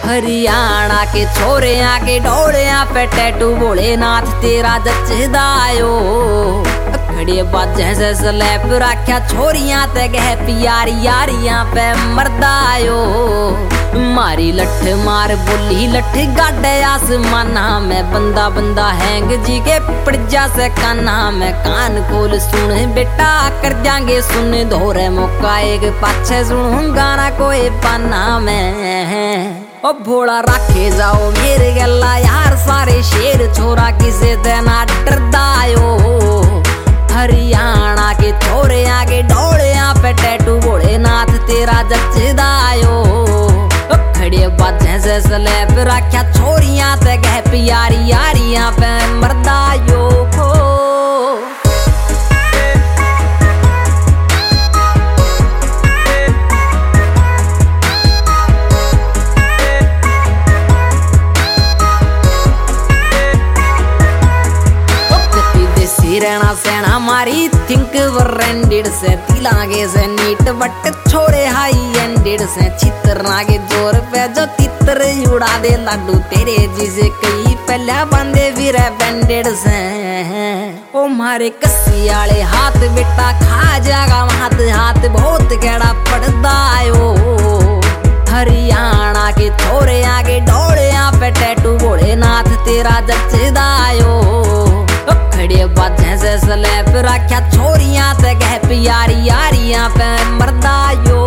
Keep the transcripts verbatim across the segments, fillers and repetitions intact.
हरियाणा के छोरे आके ढोलिया पे टैटू भोलेनाथ तेरा जचदायो खड़े बाजे से स्लैप रख्या छोरियां ते गह प्यारी यारियां पे मरदायो मारी लठ मार बोली लठ गाडे आसमाना में बंदा बंदा हैंग जी के पड़जा से काना में कान खोल सुन बेटा कर जाएंगे सुन धोरे मौका एक पाछे सुनूं गाना कोई पाना में ओ भोला रखे जाओ मेरे गला यार सारे शेर छोरा किसे देना डरदायो हरियाणा के छोरे आगे ढोलिया पे टैटू भोलेनाथ तेरा जचदायो खड़े बाजे से स्लैप रख्या छोरियां ते गह प्यारी यारियां पे मरदायो रहना सेना मारी थिंक ब्रांडेड से दिलागे से नीट बट छोड़े हाई एंडेड से चित्र नागे जोर पे जो तितर उड़ा दे लाडू तेरे जिसे कई पहले बंदे भी रे बैंडेड से ओ मारे कस्सी आले हाथ बेटा खा जागा हाथ हाथ बहुत गड़ा पड़दायो हरियाणा के छोरे आगे ढोलिया पे टैटू भोलेनाथ तेरा जचदायो खड़े बाजे से स्लैप रख्या छोरियां ते गह प्यारी यारियां पे मरदायो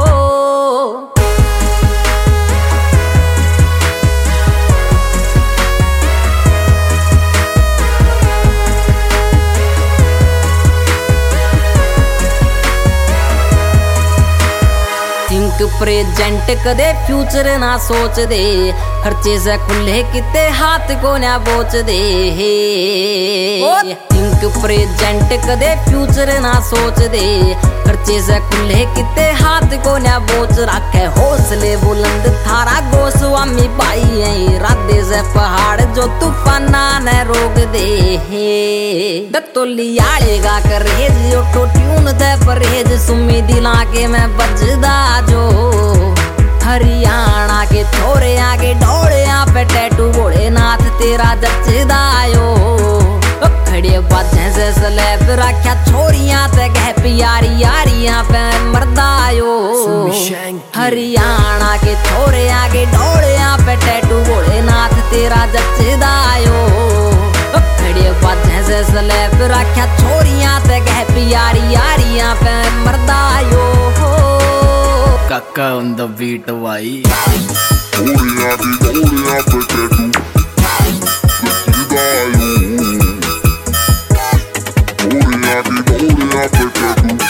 थिंक प्रेजेंट कदे फ्यूचर ना सोच दे खर्चे से खुले किते हाथ को ना बोच दे थिंक प्रेजेंट कदे फ्यूचर ना सोच दे खर्चे से खुले किते हाथ को ना बोच रखे हौसले बुलंद थारा गोस्वामी भाई है राधे से पहाड़ जो तूफाना न रोक दे दत्तोली आलेगा करेज ऑटो ट्यून दे परहेज सुमी दिला के मैं बजदा जो हरियाणा के छोरे आगे ढोलिया पे टैटू भोलेनाथ तेरा जचदायो खड़े बाजे से स्लैप रख्या छोरियां ते गह प्यारी यारियां पे मरदायो हरियाणा के छोरे आगे ढोलिया पे टैटू भोलेनाथ तेरा जचदायो खड़े बाजे से स्लैप रख्या छोरियां ते गह प्यारी यारियां पे मरदायो काका on the beat भाई ढोलिया की ढोलिया पे टैटू जचदायो ढोलिया की ढोलिया पे टैटू